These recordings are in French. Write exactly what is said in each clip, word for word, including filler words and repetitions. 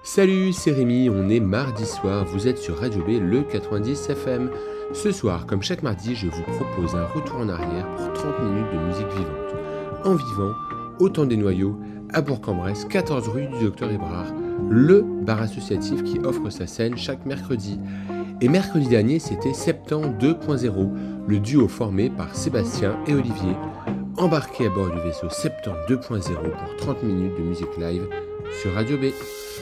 Salut, c'est Rémi, on est mardi soir, vous êtes sur Radio B, le quatre-vingt-dix F M. Ce soir, comme chaque mardi, je vous propose un retour en arrière pour trente minutes de musique vivante. En vivant, au temps des noyaux, à Bourg-en-Bresse, quatorze rue du Docteur Hébrard, le bar associatif qui offre sa scène chaque mercredi. Et mercredi dernier, c'était Septembre deux point zéro, le duo formé par Sébastien et Olivier, embarqués à bord du vaisseau Septembre deux point zéro pour trente minutes de musique live sur Radio B.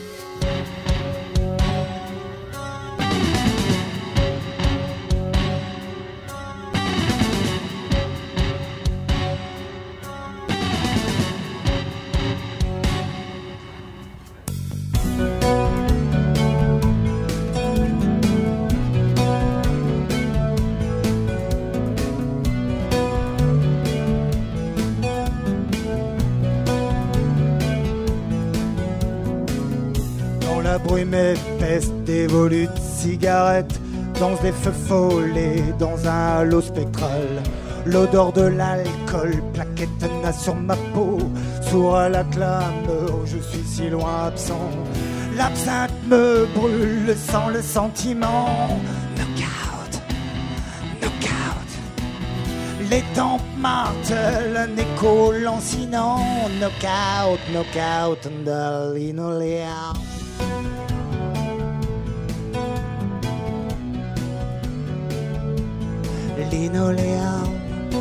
Brume épaisse d'évolus de cigarettes, danse des feux follets dans un halo spectral. L'odeur de l'alcool, plaquette tenace sur ma peau, sourd à la clameur, je suis si loin absent. L'absinthe me brûle, le sang, le sentiment. Knockout, knockout. Les tempes martèlent, un écho lancinant. Knockout, knockout, and the linoleum. Linoléum.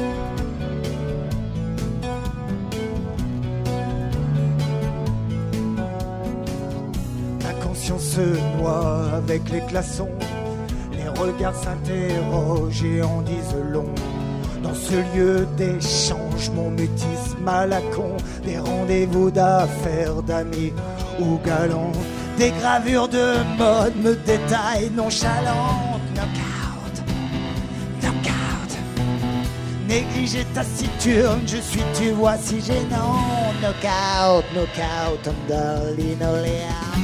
La conscience se noie avec les glaçons, les regards s'interrogent et en disent long. Dans ce lieu d'échange, mon mutisme à la con, des rendez-vous d'affaires, d'amis ou galants, des gravures de mode me détaillent nonchalantes. Négliger taciturne, je suis, tu vois, si gênant. Knockout, knockout, on the linoleum.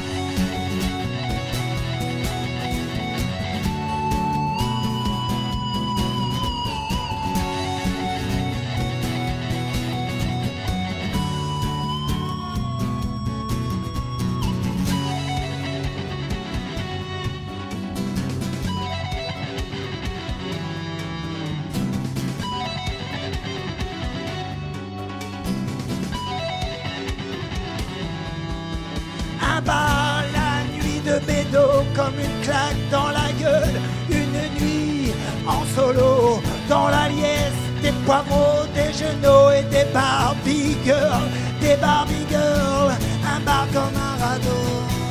Comme une claque dans la gueule, une nuit en solo, dans la liesse, des poireaux, des genoux et des Barbie girls, des Barbie girls, un bar comme un radeau.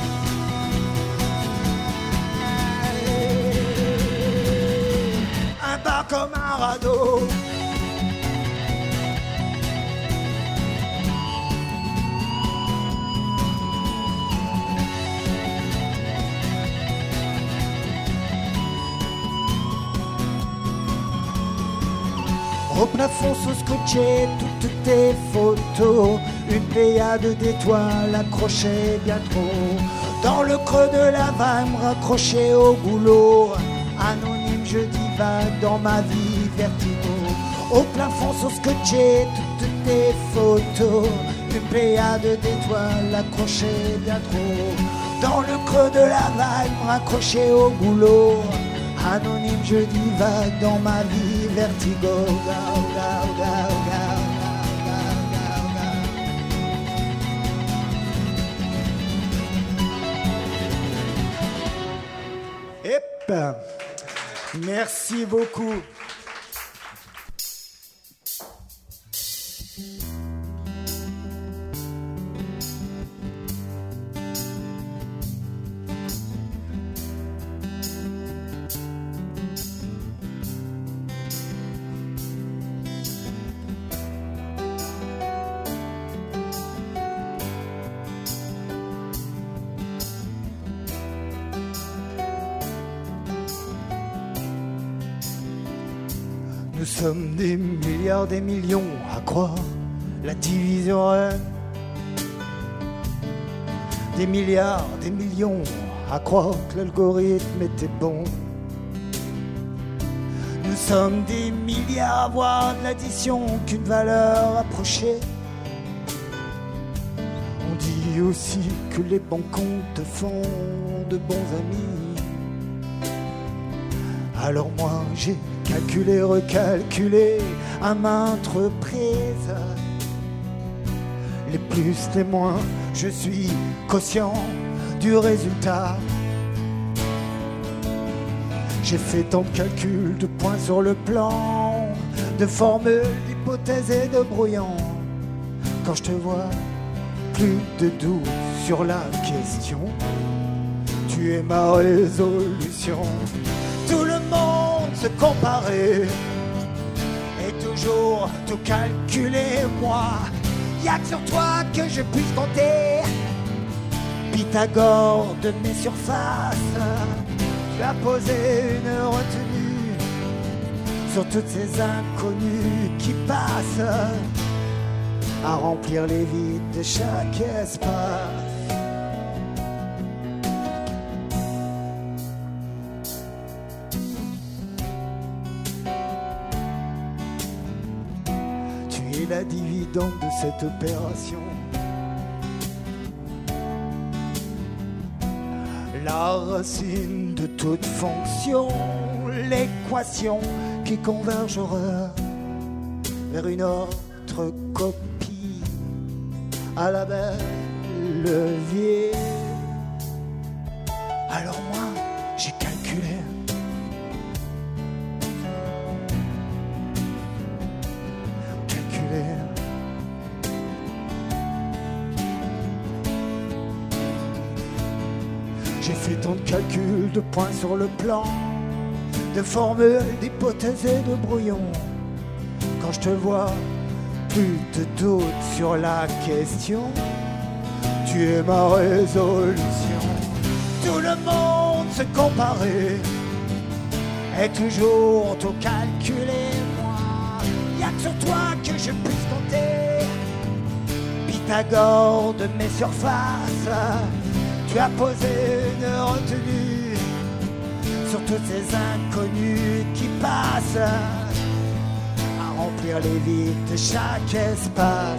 Un bar comme un radeau. Au plafond sont scotchées toutes tes photos, une pléiade d'étoiles accrochées bien trop. Dans le creux de la vanne raccrochée au goulot, anonyme je divague dans ma vie vertigo. Au plafond sont scotchées toutes tes photos, une pléiade d'étoiles accrochées bien trop. Dans le creux de la vanne raccrochée au goulot, anonyme je divague dans ma vie vertigo. Gao, gao, gao, gao, gao, gao, gao. Hep. Merci beaucoup. Nous sommes des milliards, des millions à croire la division reine. Des milliards, des millions à croire que l'algorithme était bon. Nous sommes des milliards à voir de l'addition qu'une valeur approchée. On dit dis aussi que les bons comptes font de bons amis. Alors moi j'ai calculé, recalculé à maintes reprises. Les plus, les moins, je suis conscient du résultat. J'ai fait tant de calculs, de points sur le plan, de formules, d'hypothèses et de brouillons. Quand je te vois, plus de doute sur la question. Tu es ma résolution. Tout le monde se comparait et toujours tout calculer. Moi, y'a que sur toi que je puisse compter. Pythagore de mes surfaces, tu as posé une retenue sur toutes ces inconnues qui passent à remplir les vides de chaque espace. Tu es la dividende de cette opération, la racine de toute fonction, l'équation qui convergera vers une autre copie à la belle levier. Alors moi, j'ai calculé. Calculé. J'ai fait tant de calculs, de points sur le plan, de formules, d'hypothèses et de brouillons. Quand je te vois, plus de doute sur la question. Tu es ma résolution. Tout le monde se comparait et toujours tout calculé. Moi, y'a que sur toi que je puisse compter. Pythagore de mes surfaces, tu as posé une retenue sur toutes ces inconnues qui passent à remplir les vides de chaque espace.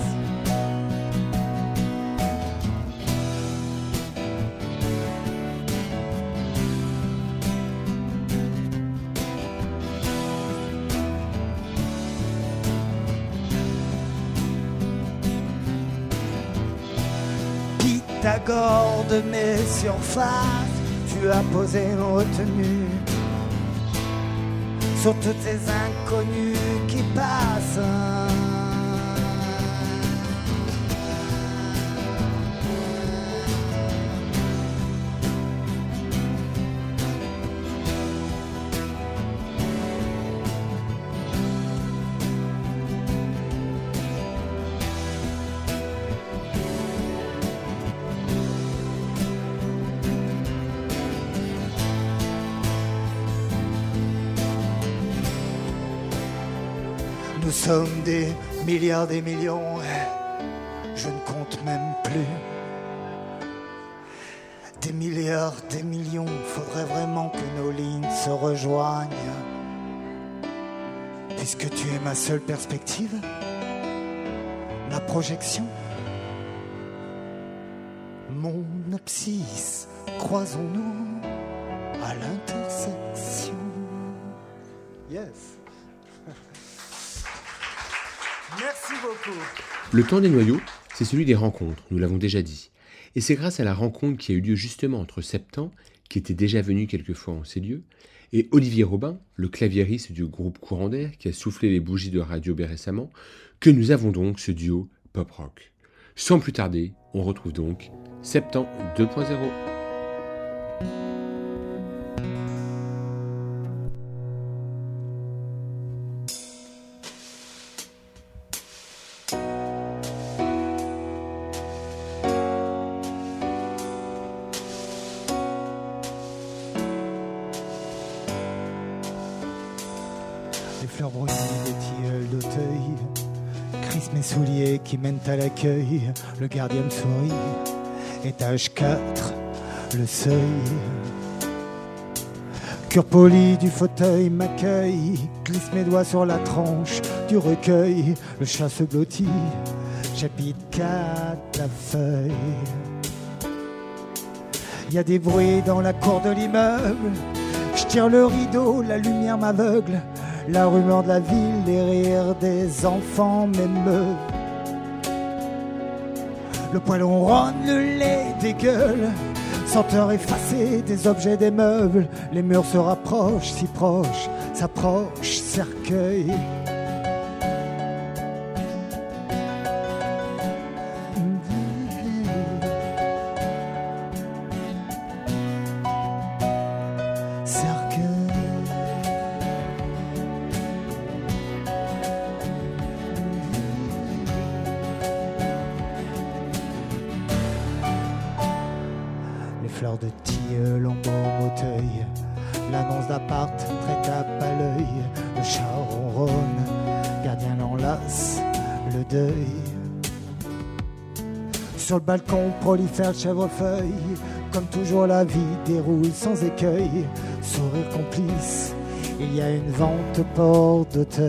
Pythagore de mes surfaces, tu as posé une retenue sur toutes ces inconnues qui passent. Nous sommes des milliards, des millions, je ne compte même plus. Des milliards, des millions, faudrait vraiment que nos lignes se rejoignent. Puisque tu es ma seule perspective, ma projection, mon abscisse, croisons-nous à l'intersection. Yes. Merci beaucoup. Le temps des noyaux, c'est celui des rencontres, nous l'avons déjà dit. Et c'est grâce à la rencontre qui a eu lieu justement entre Septan, qui était déjà venu quelquefois en ces lieux, et Olivier Robin, le claviériste du groupe Courant d'Air, qui a soufflé les bougies de Radio B récemment, que nous avons donc ce duo pop-rock. Sans plus tarder, on retrouve donc Septan deux point zéro. Les fleurs brunies, les tilleuls d'Auteuil crissent mes souliers qui mènent à l'accueil. Le gardien me sourit, étage quatre, le seuil. Cure poli du fauteuil m'accueille, glisse mes doigts sur la tranche du recueil. Le chat se blottit chapitre quatre, la feuille. Il y a des bruits dans la cour de l'immeuble. Je tire le rideau, la lumière m'aveugle. La rumeur de la ville, les rires des enfants m'émeuvent. Le poêlon ronne, le lait dégueule. Senteur effacée des objets des meubles. Les murs se rapprochent, si proches, s'approchent, cercueil. De tilleul en baume auteuil, l'annonce d'appart très tape à l'œil, le chat ronronne, gardien l'enlace, le deuil. Sur le balcon prolifère le chèvrefeuille, comme toujours la vie déroule sans écueil, sourire complice, il y a une vente au port d'Auteuil.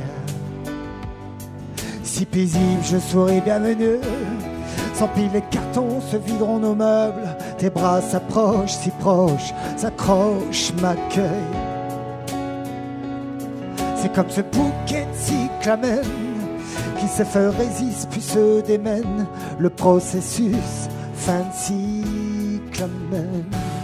Si paisible, je souris bienvenue, s'empilent les cartons, se videront nos meubles. Tes bras s'approchent, si proches, s'accrochent, m'accueillent. C'est comme ce bouquet de cyclamen qui ses feuilles résistent puis se démènent. Le processus, fin de cyclamen.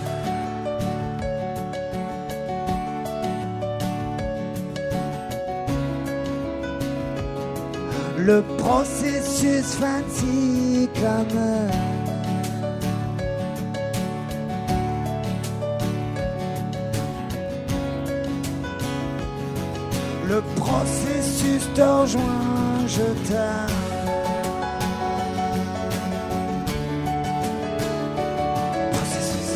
Le processus, fin de cyclamen. Le processus te rejoint, je t'aime. Processus.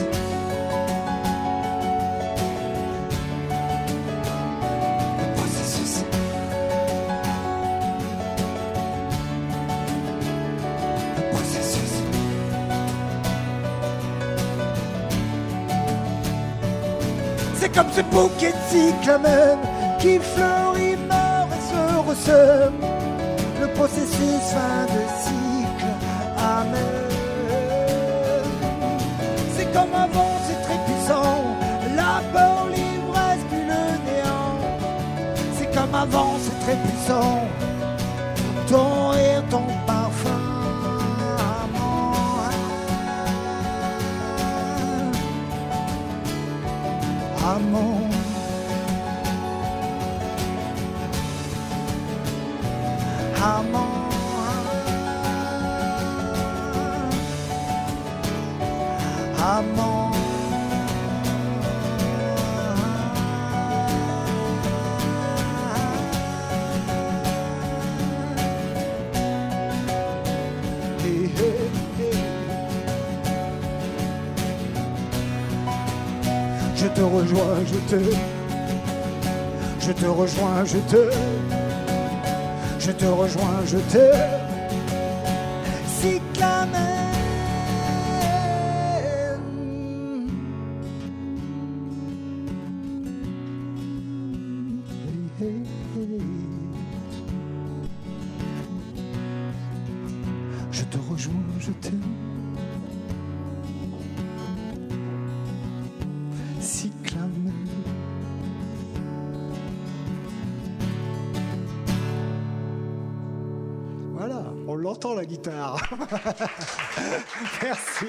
Le processus. Le processus. C'est comme ce bouquet de cyclamen qui fleurit, meurt et se ressème. Le processus fin de cycle, amen. C'est comme avant, c'est très puissant. La peur, l'ivresse, puis le néant. C'est comme avant, c'est très puissant. Ton rire, ton parfum, amant. Amant. Amant, amant, hey, hey, hey. Je te rejoins, je te, je te rejoins, je te. Je te rejoins, je te cyclamen. Hey, hey, hey. Je te rejoins, je te cyclamen. Voilà, on l'entend la guitare. Merci.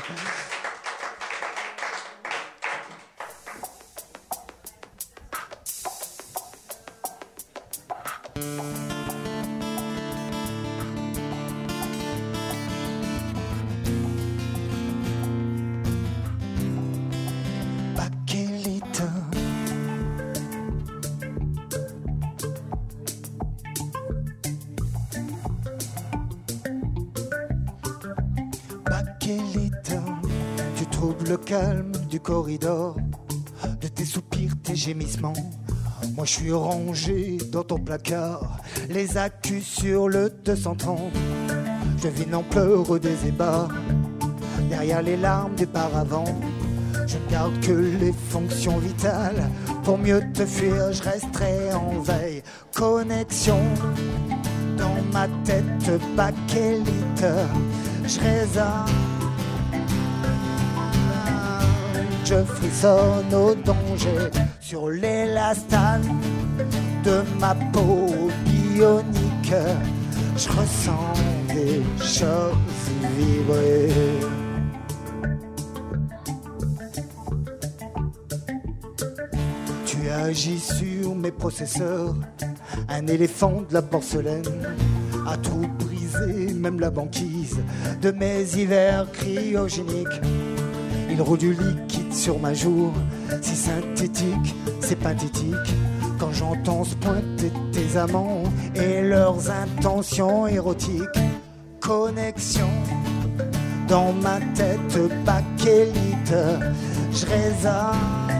Tu troubles le calme du corridor, de tes soupirs, tes gémissements. Moi je suis rangé dans ton placard, les accus sur le deux cent trente. Je devine en pleurs des ébats, derrière les larmes du paravent. Je ne garde que les fonctions vitales, pour mieux te fuir je resterai en veille. Connexion dans ma tête bakélite, je résonne, je frissonne au danger sur l'élastane de ma peau bionique, je ressens des choses vibrer. Tu agis sur mes processeurs, un éléphant de la porcelaine, a tout brisé, même la banquise de mes hivers cryogéniques. Il roule du liquide sur ma joue, si synthétique, c'est pathétique. Quand j'entends se pointer tes amants et leurs intentions érotiques. Connexion dans ma tête bakélite, je résonne,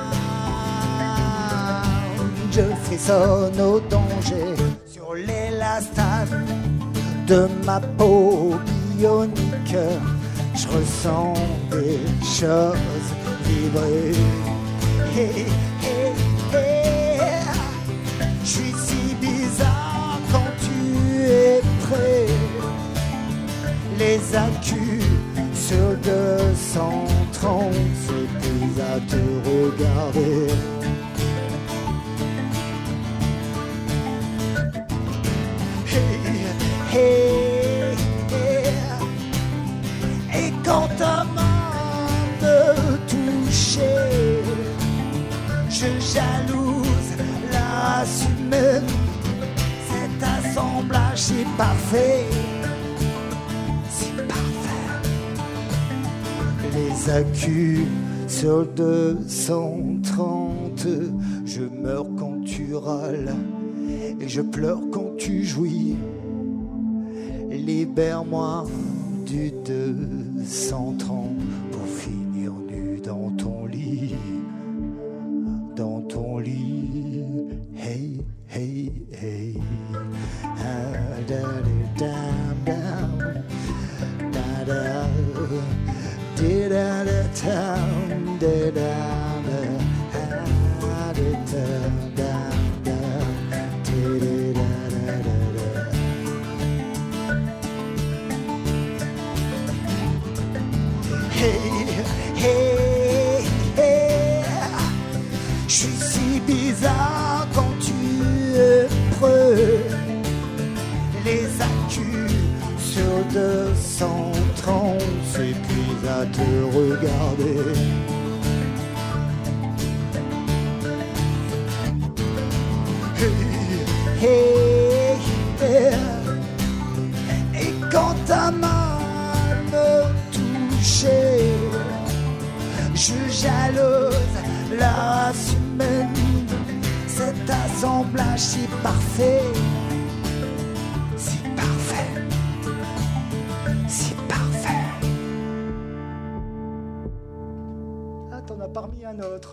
je frissonne au danger sur l'élastane de ma peau bionique. Je ressens des choses vibrer. Hey, hey, hey. Je suis si bizarre quand tu es prêt. Les accus sur deux cent trente, c'est plus à te regarder. Hey, hey, hey. Et quand ta main me touchait, je jalouse la race humaine. Cet assemblage si parfait, si parfait. Les accus sur deux cent trente, je meurs quand tu râles et je pleure quand tu jouis. Libère-moi du deux cent trente pour finir nu dans ton lit, dans ton lit. Hey, hey, hey. Ah, da, da, da, da, da, da, da, da, da, da, da, Hey, hey, hey. Je suis si bizarre quand tu es preux. Les accus sur deux cent trente s'épuisent à te regarder. Hey, hey, hey. Et quand ta main me touchait, je jalouse la race humaine. Cet assemblage si parfait, si parfait, si parfait. Ah, t'en as parmi un autre.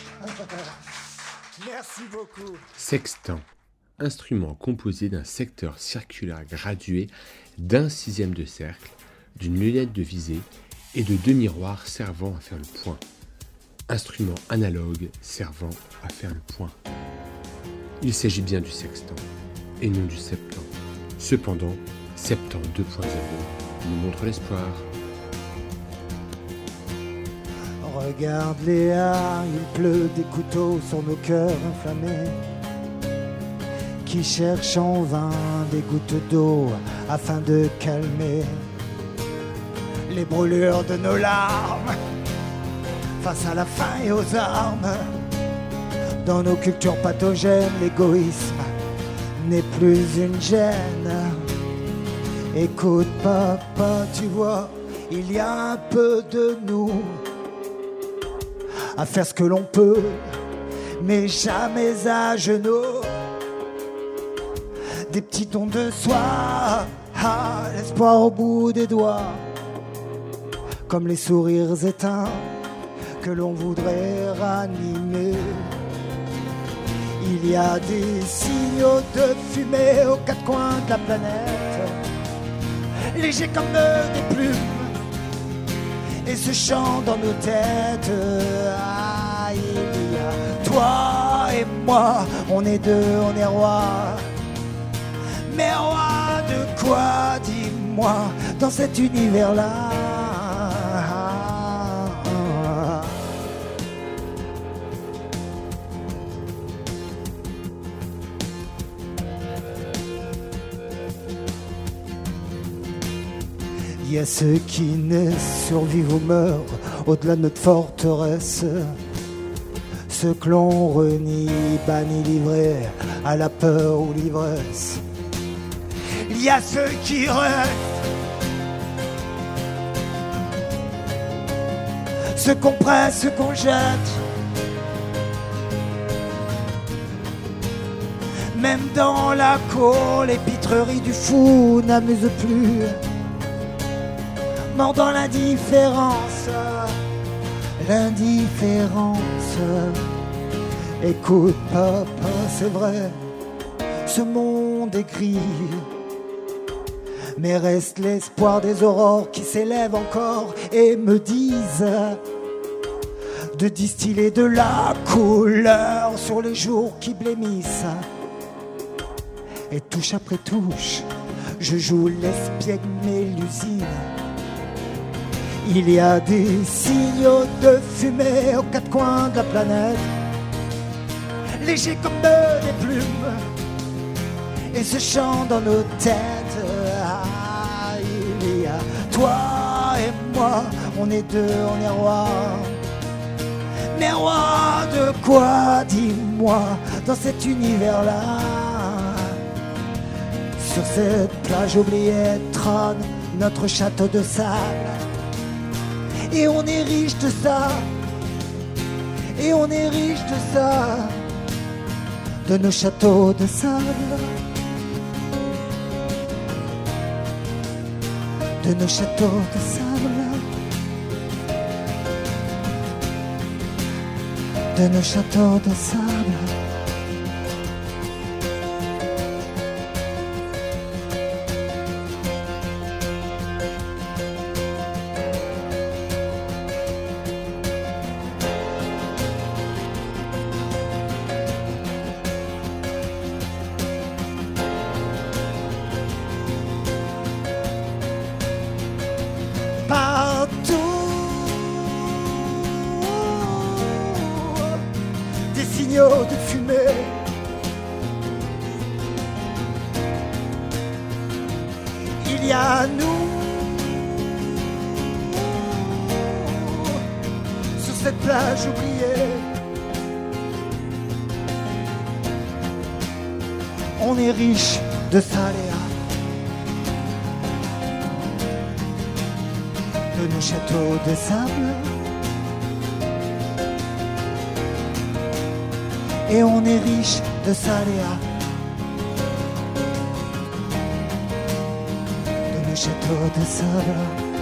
Merci beaucoup. Sextant, instrument composé d'un secteur circulaire gradué d'un sixième de cercle, d'une lunette de visée et de deux miroirs servant à faire le point. Instrument analogue servant à faire le point. Il s'agit bien du sextant et non du septant. Cependant, septant deux point zéro nous montre l'espoir. Regarde Léa, il pleut des couteaux sur nos cœurs inflammés, qui cherchent en vain des gouttes d'eau afin de calmer les brûlures de nos larmes face à la faim et aux armes. Dans nos cultures pathogènes, l'égoïsme n'est plus une gêne. Écoute papa, tu vois, il y a un peu de nous à faire ce que l'on peut, mais jamais à genoux. Des petits tons de soie, ah, l'espoir au bout des doigts, comme les sourires éteints que l'on voudrait ranimer. Il y a des signaux de fumée aux quatre coins de la planète, légers comme des plumes, et ce chant dans nos têtes. Ah, il y a toi et moi, on est deux, on est rois. Mais roi de quoi, dis-moi, dans cet univers-là? Il y a ceux qui naissent, survivent ou meurent au-delà de notre forteresse. Ceux que l'on renie, bannis, livrés à la peur ou l'ivresse. Il y a ceux qui restent, ceux qu'on presse, ceux qu'on jette. Même dans la cour, les pitreries du fou n'amusent plus. Mort dans l'indifférence, l'indifférence. Écoute papa, c'est vrai, ce monde est gris, mais reste l'espoir des aurores qui s'élèvent encore et me disent de distiller de la couleur sur les jours qui blêmissent. Et touche après touche, je joue l'espiègle Mélusine. Il y a des signaux de fumée aux quatre coins de la planète, légers comme des plumes, et ce chant dans nos têtes. Ah, il y a toi et moi, on est deux, on est rois. Mais roi de quoi, dis-moi, dans cet univers-là? Sur cette plage oubliée trône notre château de sable. Et on est riche de ça, et on est riche de ça, de nos châteaux de sable, de nos châteaux de sable, de nos châteaux de sable. De fumée, il y a nous sur cette plage oubliée. On est riche de Saléa, de nos châteaux de sable. Et on est riche de Saléa, de nos châteaux de sable.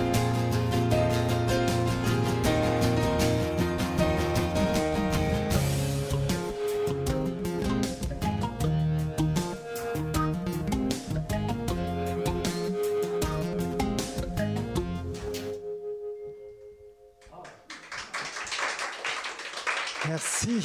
Merci.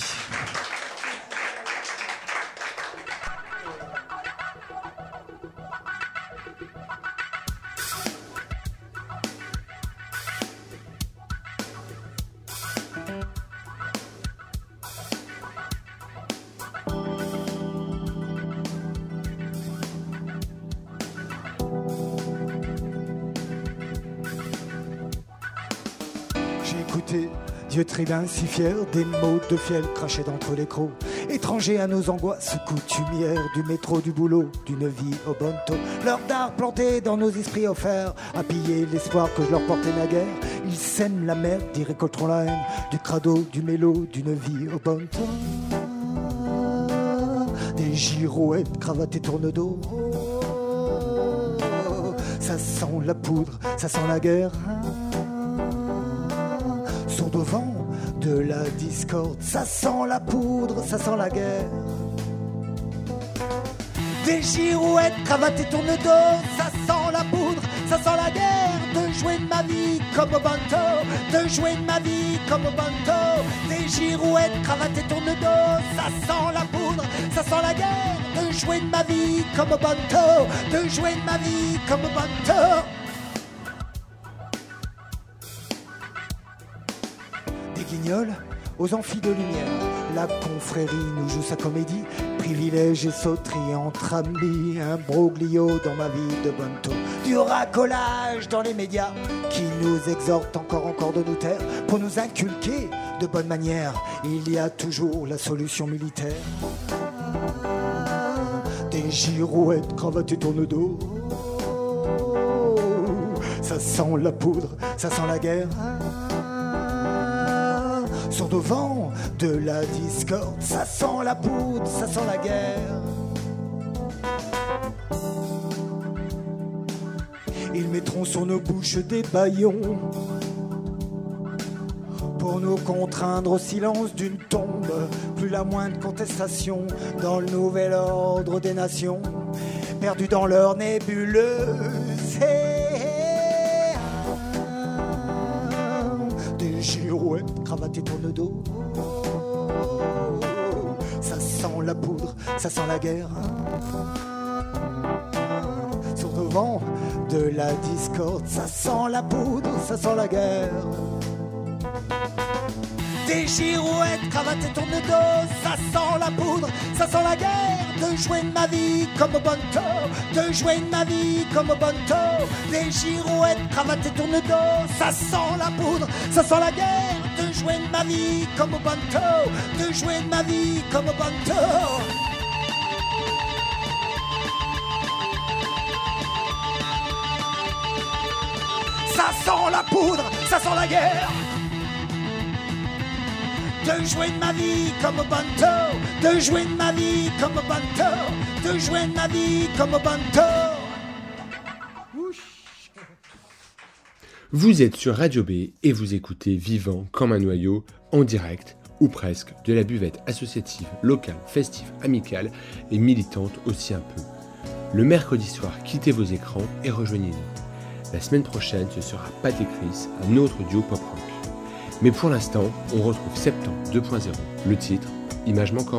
Dieu tribun si fier, des mots de fiel crachés d'entre les crocs, étrangers à nos angoisses coutumières, du métro, du boulot, d'une vie au bonto. Leur dard planté dans nos esprits offerts, à piller l'espoir que je leur portais naguère. Ils sèment la merde, ils récolteront la haine, du crado, du mélo, d'une vie au bonto. Des girouettes, cravates et tourne-dos, ça sent la poudre, ça sent la guerre. Sourd au vent de la discorde, ça sent la poudre, ça sent la guerre. Des girouettes, cravates et tourne-dos, ça sent la poudre, ça sent la guerre. De jouer de ma vie comme au banto, de jouer de ma vie comme au banto. Des girouettes, cravates et tourne-dos, ça sent la poudre, ça sent la guerre. De jouer de ma vie comme au banto, de jouer de ma vie comme au banto. Des guignols aux amphis de lumière, la confrérie nous joue sa comédie, privilège et sauterie entre amis, un broglio dans ma vie de banto, du racolage dans les médias qui nous exhortent encore encore de nous taire pour nous inculquer de bonnes manières. Il y a toujours la solution militaire. Des girouettes, cravates et tourne-dos, ça sent la poudre, ça sent la guerre. Sur nos vents de la discorde, ça sent la poudre, ça sent la guerre. Ils mettront sur nos bouches des bâillons pour nous contraindre au silence d'une tombe. Plus la moindre contestation dans le nouvel ordre des nations, perdus dans leur nébuleuse. Des girouettes, cravates et tourne-dos, ça sent la poudre, ça sent la guerre. Sur nos vents de la discorde, ça sent la poudre, ça sent la guerre. Des girouettes, cravates et tourne-dos, ça sent la poudre, ça sent la guerre. De jouer de ma vie comme au banto, de jouer de ma vie comme au banto. Des girouettes, cravates et tourne-dos, ça sent la poudre, ça sent la guerre. De jouer de ma vie comme au banto, de jouer de ma vie comme au banto. Ça sent la poudre, ça sent la guerre. De jouer de ma vie comme au banto, de jouer de ma vie comme au banto, de jouer de ma vie comme au banto. Vous êtes sur Radio B et vous écoutez Vivant comme un noyau, en direct, ou presque, de la buvette associative, locale, festive, amicale et militante aussi un peu. Le mercredi soir, quittez vos écrans et rejoignez-nous. La semaine prochaine, ce sera Pat et Chris, un autre duo pop-rock. Mais pour l'instant, on retrouve Septembre deux point zéro, le titre « Image manquante ».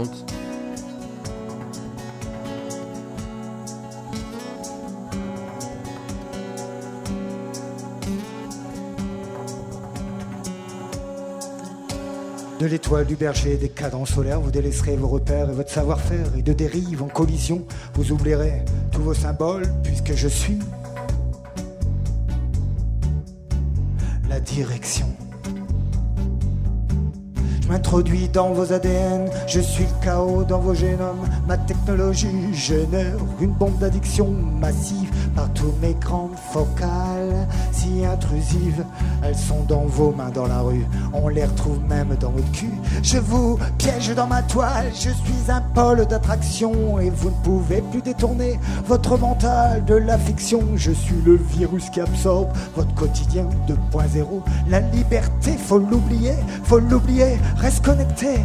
De l'étoile, du berger, des cadrans solaires, vous délaisserez vos repères et votre savoir-faire. Et de dérive en collision, vous oublierez tous vos symboles, puisque je suis la direction. Je m'introduis dans vos A D N, je suis le chaos dans vos génomes. Ma technologie génère une bombe d'addiction massive par tous mes grandes focales. Si intrusives, elles sont dans vos mains dans la rue, on les retrouve même dans votre cul. Je vous piège dans ma toile, je suis un pôle d'attraction et vous ne pouvez plus détourner votre mental de la fiction. Je suis le virus qui absorbe votre quotidien deux point zéro. La liberté, faut l'oublier, faut l'oublier. Reste connecté.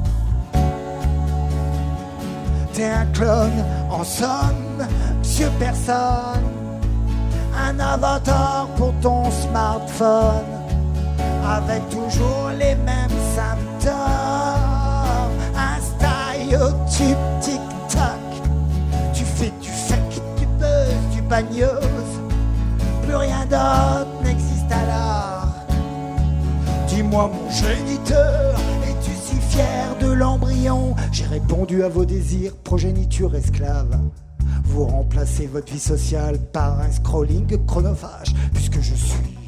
T'es un clone, en somme, monsieur personne. Un avatar pour ton smartphone, avec toujours les mêmes symptômes. Un stéréotype tic-tac. Tu fais du fake, du buzz, du bagnose. Plus rien d'autre n'existe alors. Dis-moi mon géniteur, es-tu si fier de l'embryon? J'ai répondu à vos désirs, progéniture esclave. Vous remplacez votre vie sociale par un scrolling chronophage, puisque je suis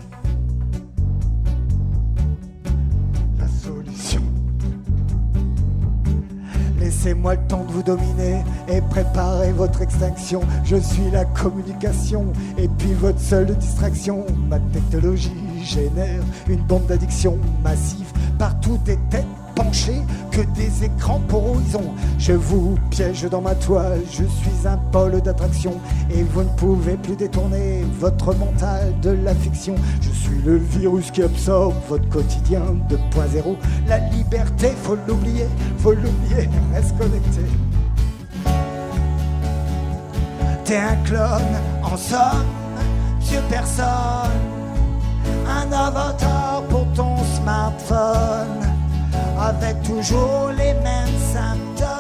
la solution. Laissez-moi le temps de vous dominer et préparer votre extinction. Je suis la communication et puis votre seule distraction. Ma technologie génère une bombe d'addiction massive. Partout des têtes penchées, que des écrans pour horizon. Je vous piège dans ma toile, je suis un pôle d'attraction et vous ne pouvez plus détourner votre mental de la fiction. Je suis le virus qui absorbe votre quotidien deux point zéro. La liberté, faut l'oublier, faut l'oublier, reste connecté. T'es un clone, en somme, vieux personne. un avatar pour ton smartphone, avec toujours les mêmes symptômes.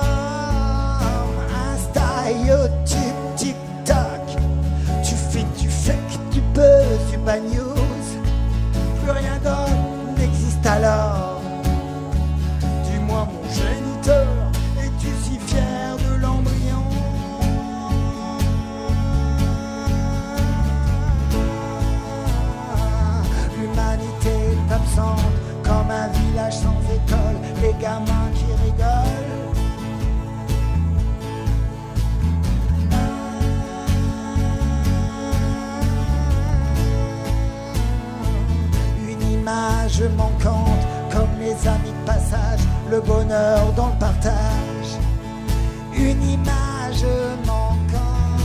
Insta, YouTube, TikTok, tu fais, tu fais que tu peux, tu pas news. Plus rien d'autre n'existe alors. Dis-moi mon géniteur, es-tu si fier de l'embryon? L'humanité est absente comme un village sans école, les gamins qui rigolent. Une image manquante comme les amis de passage, le bonheur dans le partage. Une image manquante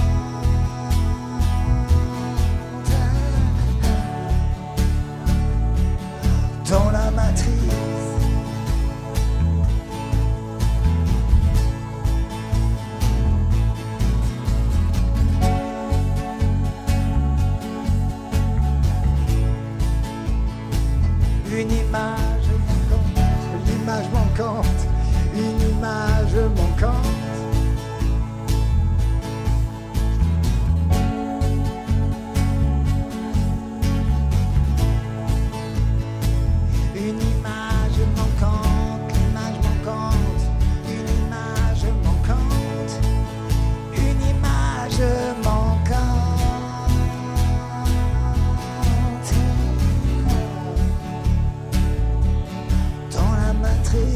dans la matrice. Une image manquante, l'image manquante, une image manquante. Une image manquante, l'image manquante, une image manquante, une image manquante dans la matrice.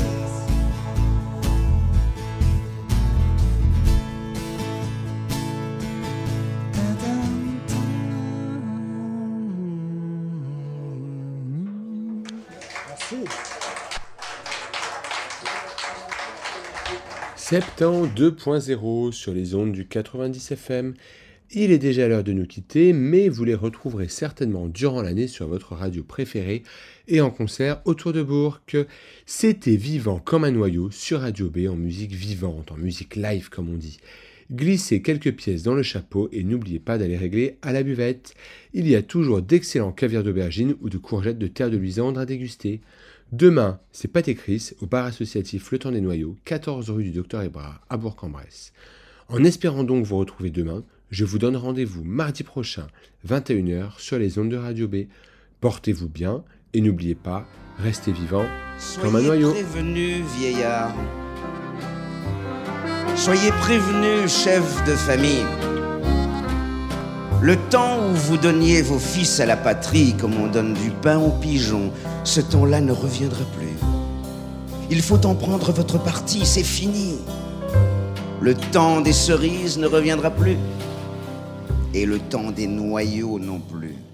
Septembre deux point zéro sur les ondes du quatre-vingt-dix F M. Il est déjà l'heure de nous quitter, mais vous les retrouverez certainement durant l'année sur votre radio préférée et en concert autour de Bourg. C'était Vivant comme un noyau sur Radio B en musique vivante, en musique live comme on dit. Glissez quelques pièces dans le chapeau et n'oubliez pas d'aller régler à la buvette. Il y a toujours d'excellents caviars d'aubergine ou de courgettes de terre de Luisandre à déguster. Demain, c'est Pâté Chris au bar associatif Le Temps des Noyaux, quatorze rue du Docteur Hébrard à Bourg-en-Bresse. En espérant donc vous retrouver demain, je vous donne rendez-vous mardi prochain, vingt et une heures, sur les ondes de Radio B. Portez-vous bien et n'oubliez pas, restez vivant comme un noyau. Soyez prévenus, vieillards. Soyez prévenus, chefs de famille. Le temps où vous donniez vos fils à la patrie comme on donne du pain aux pigeons, ce temps-là ne reviendra plus. Il faut en prendre votre parti, c'est fini. Le temps des cerises ne reviendra plus. Et le temps des noyaux non plus.